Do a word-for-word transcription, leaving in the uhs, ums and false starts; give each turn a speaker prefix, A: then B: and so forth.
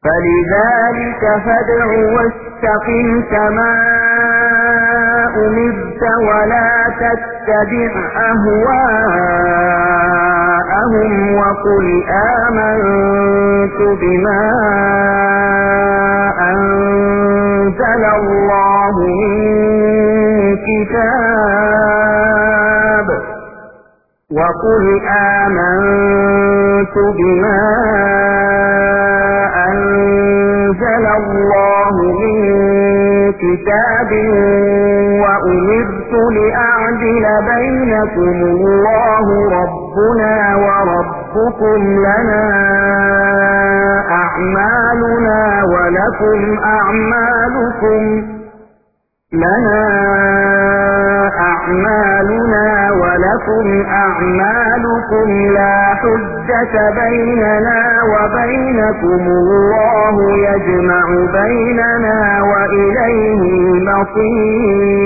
A: فلذلك فادع واستقم كما أمرت ولا تتبع أهواءهم وقل آمنت بما أنزل الله من كتاب وقل آمنت بما أنزل الله من كتاب وأمرت لأعدل بينكم الله ربنا وربكم لنا أعمالنا ولكم أعمالكم لنا أعمالنا ولكم أعمالكم لا حجة بيننا وبينكم الله يجمع بيننا وإليه المصير